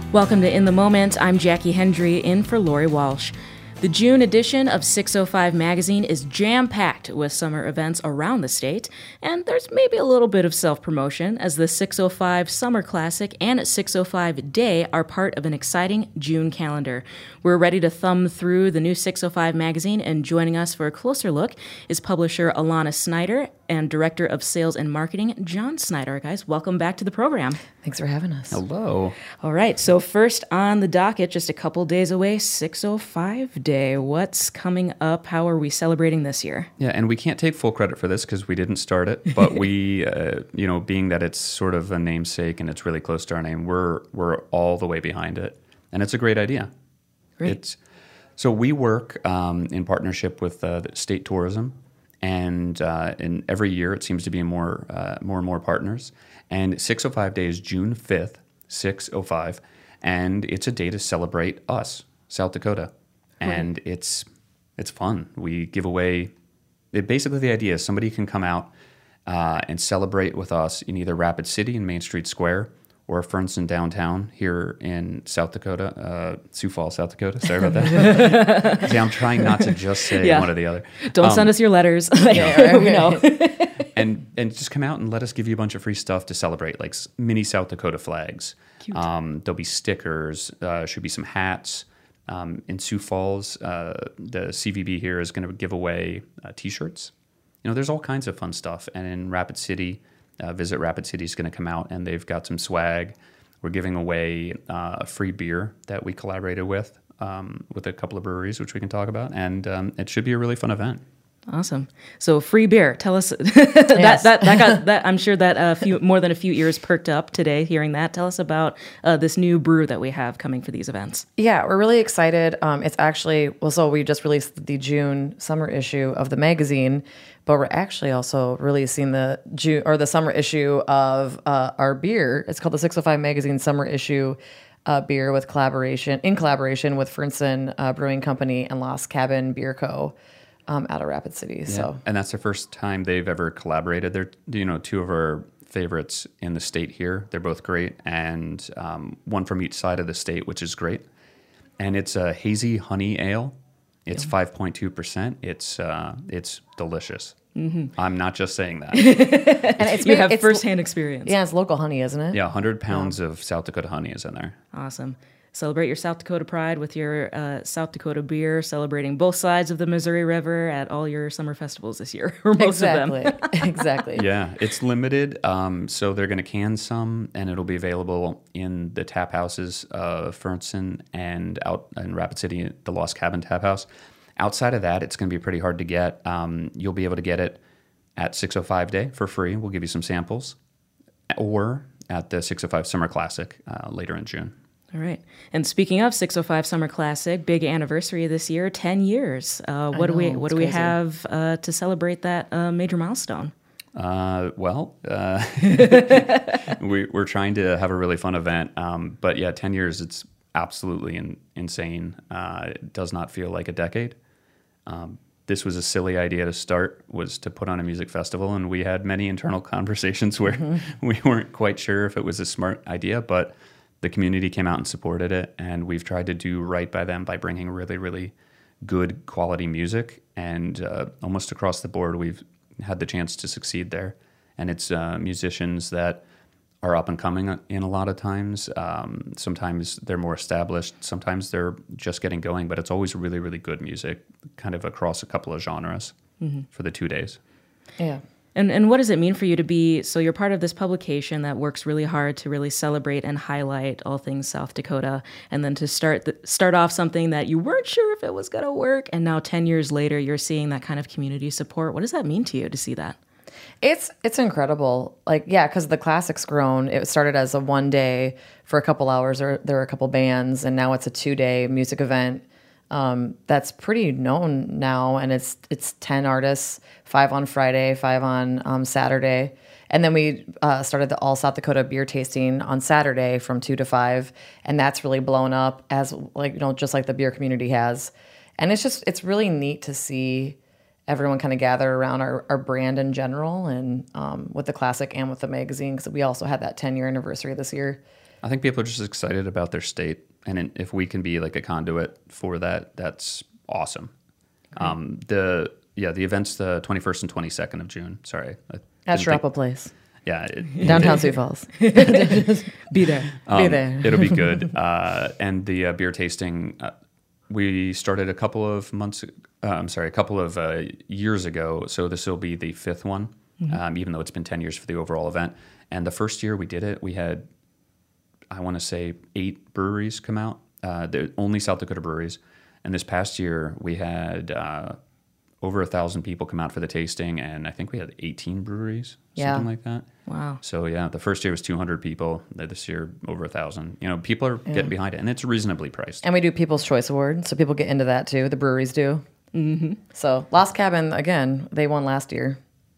Welcome to In the Moment. I'm Jackie Hendry, in for Lori Walsh. The June edition of 605 Magazine is jam-packed with summer events around the state, and there's maybe a little bit of self-promotion as the 605 Summer Classic and 605 Day are part of an exciting June calendar. We're ready to thumb through the new 605 magazine, and joining us for a closer look is publisher Alana Snyder and Director of Sales and Marketing, John Snyder. Guys, welcome back to the program. Thanks for having us. Hello. All right, so first on the docket, just a couple days away, 605 Day. What's coming up? How are we celebrating this year? Yeah, and we can't take full credit for this because we didn't start it, but we, being that it's sort of a namesake and it's really close to our name, we're all the way behind it, and it's a great idea. Great. So we work in partnership with the state tourism, and every year it seems to be more and more partners. And 605 Day is June 5th, 605, and it's a day to celebrate us, South Dakota. And it's fun. We give away, basically the idea is somebody can come out and celebrate with us in either Rapid City in Main Street Square or Fernston downtown here in South Dakota, Sioux Falls, South Dakota. Sorry about that. See, I'm trying not to just say one or the other. Don't send us your letters. We know. and just come out and let us give you a bunch of free stuff to celebrate, like mini South Dakota flags. Cute. There'll be stickers, should be some hats. In Sioux Falls, the CVB here is going to give away T-shirts. There's all kinds of fun stuff. And in Rapid City, Visit Rapid City is going to come out, and they've got some swag. We're giving away free beer that we collaborated with a couple of breweries, which we can talk about. And it should be a really fun event. Awesome. So free beer. Tell us Yes. that I'm sure that more than a few ears perked up today hearing that. Tell us about this new brew that we have coming for these events. Yeah, we're really excited. It's actually, so we just released the June summer issue of the magazine, but we're actually also releasing the summer issue of our beer. It's called the 605 Magazine Summer Issue beer in collaboration with Fernston Brewing Company and Lost Cabin Beer Co. Out of Rapid City. Yeah. So, and that's the first time they've ever collaborated. They're, two of our favorites in the state here. They're both great, and one from each side of the state, which is great. And it's a hazy honey ale. It's 5.2%. It's delicious. Mm-hmm. I'm not just saying that. and You have firsthand experience. Yeah, it's local honey, isn't it? Yeah, 100 pounds of South Dakota honey is in there. Awesome. Celebrate your South Dakota pride with your South Dakota beer, celebrating both sides of the Missouri River at all your summer festivals this year, or most of them. Exactly. Yeah, it's limited, so they're going to can some, and it'll be available in the tap houses of Fernston and out in Rapid City, the Lost Cabin Tap House. Outside of that, it's going to be pretty hard to get. You'll be able to get it at 605 Day for free. We'll give you some samples, or at the 605 Summer Classic later in June. All right. And speaking of 605 Summer Classic, big anniversary this year, 10 years. What do we have to celebrate that major milestone? We're trying to have a really fun event. But yeah, 10 years, it's absolutely insane. It does not feel like a decade. This was a silly idea to start, was to put on a music festival, and we had many internal conversations where we weren't quite sure if it was a smart idea, but the community came out and supported it, and we've tried to do right by them by bringing really, really good quality music, and almost across the board, we've had the chance to succeed there. And it's musicians that are up and coming in a lot of times. Sometimes they're more established. Sometimes they're just getting going, but it's always really, really good music, kind of across a couple of genres for the 2 days. Yeah. And what does it mean for you to be, so you're part of this publication that works really hard to really celebrate and highlight all things South Dakota, and then to start off something that you weren't sure if it was going to work, and now 10 years later, you're seeing that kind of community support. What does that mean to you to see that? It's incredible. Because the classic's grown. It started as a 1 day for a couple hours, or there were a couple bands, and now it's a 2 day music event. That's pretty known now, and it's 10 artists, 5 on Friday, 5 on Saturday, and then we started the All South Dakota beer tasting on Saturday from 2 to 5, and that's really blown up as just like the beer community has, and it's really neat to see everyone kind of gather around our brand in general, and with the classic and with the magazine, because we also had that 10-year anniversary this year. I think people are just excited about their state, and if we can be like a conduit for that, that's awesome. The event's the 21st and 22nd of June. Sorry, At Sharapa Place. Yeah, Downtown Sioux Falls. Be there. Be there. It'll be good. And the beer tasting, we started a couple of years ago. So this will be the 5th one, even though it's been 10 years for the overall event. And the first year we did it, we had, I want to say, 8 breweries come out. They're only South Dakota breweries. And this past year we had over 1,000 people come out for the tasting, and I think we had 18 breweries, something like that. Wow. So yeah, the first year was 200 people. This year over 1,000. People are getting behind it, and it's reasonably priced. And we do People's Choice Award, so people get into that too. The breweries do. Mm-hmm. So Lost Cabin, again, they won last year.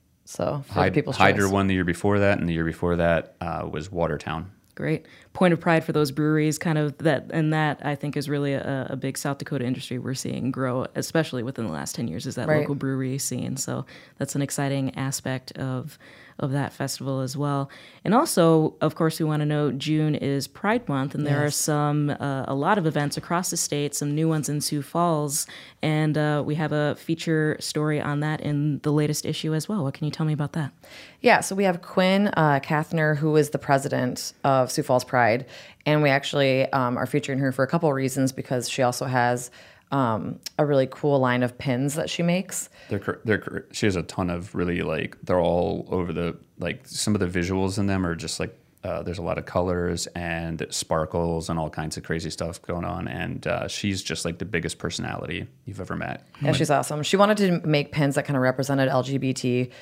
So for the People's Hydra Choice. won the year before that, and the year before that was Watertown. Great. Point of pride for those breweries, kind of that I think is really a big South Dakota industry we're seeing grow, especially within the last 10 years, is that local brewery scene. So that's an exciting aspect of that festival as well. And also, of course, we want to know June is Pride Month, and there are a lot of events across the state, some new ones in Sioux Falls, and we have a feature story on that in the latest issue as well. What can you tell me about that? Yeah, so we have Quinn Kathner, who is the president of Sioux Falls Pride, and we actually are featuring her for a couple of reasons, because she also has a really cool line of pins that she makes. She has a ton of really, they're all over some of the visuals in them are just there's a lot of colors and sparkles and all kinds of crazy stuff going on. And she's just the biggest personality you've ever met. Yeah, she's awesome. She wanted to make pins that kind of represented LGBT.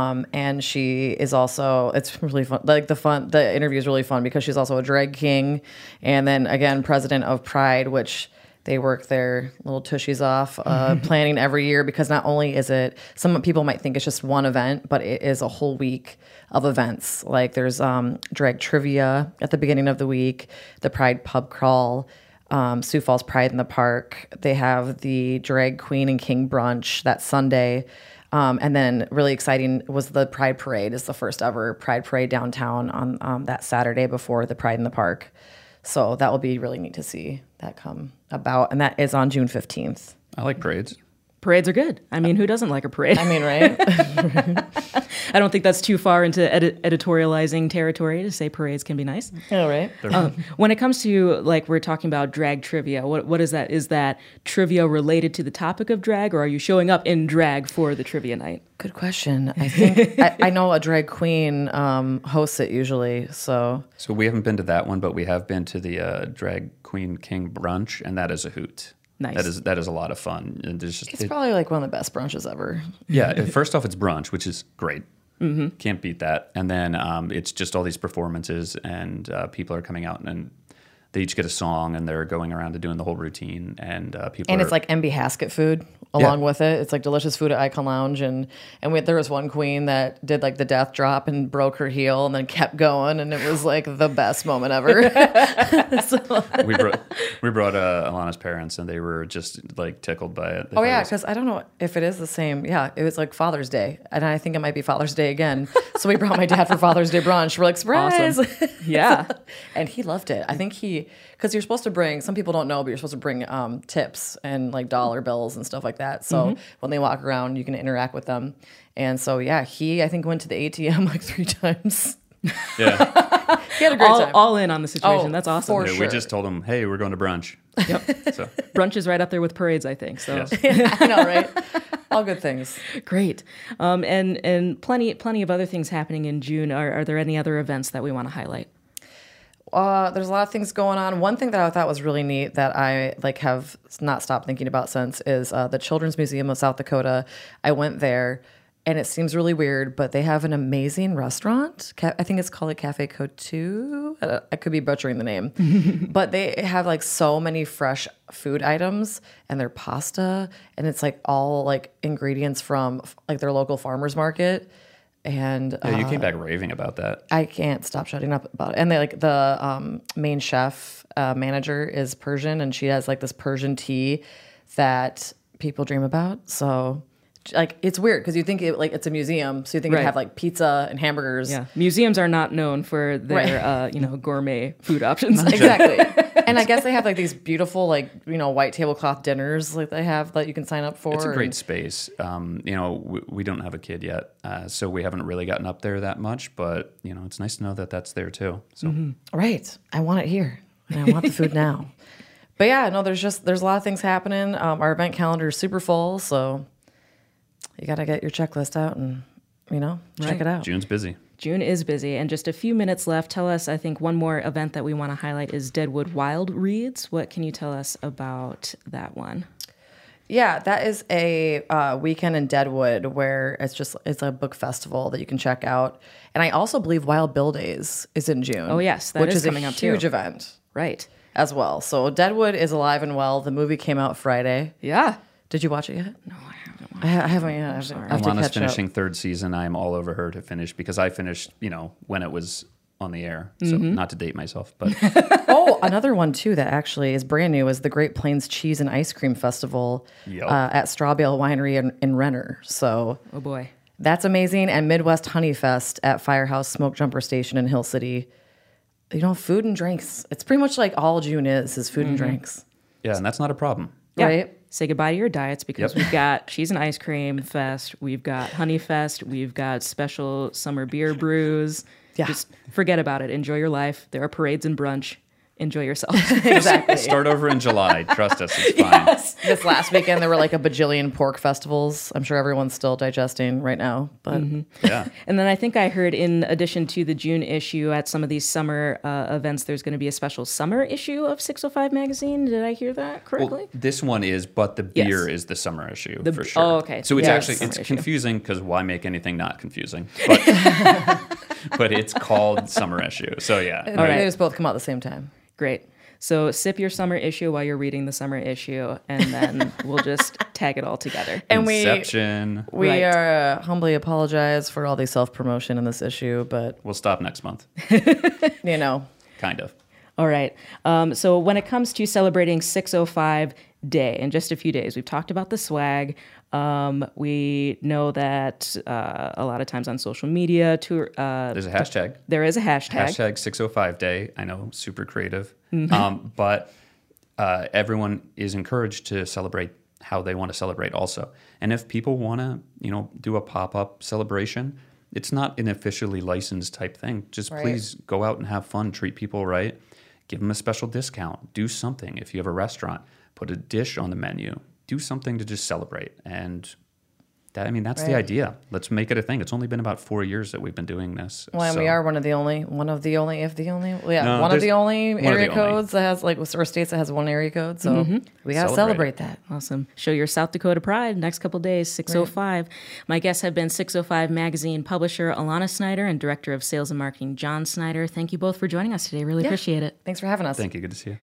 And she is also, it's really fun. The interview is really fun because she's also a drag king. And then again, president of Pride, which they work their little tushies off, planning every year, because not only is it, some people might think it's just one event, but it is a whole week of events. There's drag trivia at the beginning of the week, the Pride pub crawl, Sioux Falls Pride in the Park. They have the drag queen and king brunch that Sunday. And then really exciting was the Pride Parade, is the first ever Pride Parade downtown on that Saturday before the Pride in the Park. So that will be really neat to see that come about. And that is on June 15th. I like parades. Parades are good. I mean, who doesn't like a parade? I mean, right? I don't think that's too far into editorializing territory to say parades can be nice. All right. When it comes to, we're talking about drag trivia, what is that? Is that trivia related to the topic of drag, or are you showing up in drag for the trivia night? Good question. I think I know a drag queen hosts it usually. So we haven't been to that one, but we have been to the drag queen king brunch, and that is a hoot. Nice. That is a lot of fun. And it's probably one of the best brunches ever. Yeah. First off, it's brunch, which is great. Mm-hmm. Can't beat that. And then it's just all these performances, and people are coming out, and they each get a song, and they're going around and doing the whole routine. And people. And it's MB Haskett food along with it. It's delicious food at Icon Lounge, and there was one queen that did the death drop and broke her heel and then kept going, and it was the best moment ever. we brought Alana's parents, and they were just tickled by it. Oh yeah, because I don't know if it is the same. Yeah, it was Father's Day, and I think it might be Father's Day again. So we brought my dad for Father's Day brunch. We're like, surprise! Awesome. Yeah, and he loved it. I think because you're supposed to bring, some people don't know, but you're supposed to bring tips and dollar bills and stuff like that. So when they walk around, you can interact with them. And so yeah, I think went to the ATM 3 times. Yeah. He had a great time. All in on the situation. That's awesome. For sure. We just told him, hey, we're going to brunch. Yep. So. Brunch is right up there with parades, I think. So yes. I know, right? All good things. Great. And plenty of other things happening in June. Are there any other events that we want to highlight? There's a lot of things going on. One thing that I thought was really neat that I have not stopped thinking about since is the Children's Museum of South Dakota. I went there, and it seems really weird, but they have an amazing restaurant. I think it's called Cafe Coutu. I could be butchering the name. But they have so many fresh food items, and their pasta, and it's all ingredients from their local farmers market. And you came back raving about that. I can't stop shutting up about it. And they the main chef manager is Persian, and she has this Persian tea that people dream about. So like it's weird because you think it's a museum, so you think Right. it'd have like pizza and hamburgers. Yeah, museums are not known for their gourmet food options. Exactly. And I guess they have like these beautiful white tablecloth dinners like they have that you can sign up for. It's a great space. We don't have a kid yet, so we haven't really gotten up there that much. But it's nice to know that that's there too. So Right. I want it here. And I want the food now. But yeah, no, there's a lot of things happening. Our event calendar is super full, so you got to get your checklist out and, check it out. June's busy. June is busy, and just a few minutes left. Tell us, I think one more event that we want to highlight is Deadwood Wild Reads. What can you tell us about that one? Yeah, that is a weekend in Deadwood where it's a book festival that you can check out. And I also believe Wild Bill Days is in June. Oh, yes, that which is is coming a up too. huge event Right. as well. So Deadwood is alive and well. The movie came out Friday. Yeah. Did you watch it yet? No, I haven't. I haven't yet. I have to Alana's catch finishing up. third season. I'm all over her to finish because I finished, when it was on the air. So not to date myself, but Oh, another one too that actually is brand new is the Great Plains Cheese and Ice Cream Festival Yep. at Strawbale Winery in Renner. So Oh, boy. that's amazing. And Midwest Honey Fest at Firehouse Smoke Jumper Station in Hill City. Food and drinks. It's pretty much like all June is food and drinks. yeah, and that's not a problem. Yeah. Right? Say goodbye to your diets because Yep. we've got Cheese and Ice Cream Fest, we've got Honey Fest, we've got special summer beer brews. Yeah. Just forget about it. Enjoy your life. There are parades and brunch. Enjoy yourself. Exactly. Start over in July. Trust us, it's fine. This last weekend, there were like a bajillion pork festivals. I'm sure everyone's still digesting right now. But Yeah. And then I think I heard, in addition to the June issue, at some of these summer events, there's going to be a special summer issue of 605 magazine. Did I hear that correctly? Well, this one is, but the beer Yes. is the summer issue The- for sure. oh, okay. So it's Yeah, actually it's the it's summer issue. confusing because why make anything not confusing? But, but it's called summer issue. So yeah, they right. just both come out at the same time. Great. So sip your summer issue while you're reading the summer issue, and then we'll just tag it all together. And Inception. we Right. are humbly apologize for all the self-promotion in this issue, but, We'll stop next month. Kind of. All right. So when it comes to celebrating 605 Day in just a few days, we've talked about the swag. We know that a lot of times on social media, There's a hashtag. there is a hashtag. Hashtag 605 day. I know, super creative. But everyone is encouraged to celebrate how they want to celebrate also. And if people want to, do a pop-up celebration, it's not an officially licensed type thing. Just Right. please go out and have fun, treat people right, give them a special discount, do something. If you have a restaurant, put a dish on the menu, do something to just celebrate. And that's the Right. idea. Let's make it a thing. It's only been about 4 years that we've been doing this. well, and so- we are one of the only, No, one of the only there's area one of the codes that has or states that has one area code. So we got to Celebrate celebrate that. Awesome. Show your South Dakota pride next couple days, 605. My guests have been 605 magazine publisher Alana Snyder and director of sales and marketing John Snyder. Thank you both for joining us today. Really appreciate it. Thanks for having us. Thank you. Good to see you.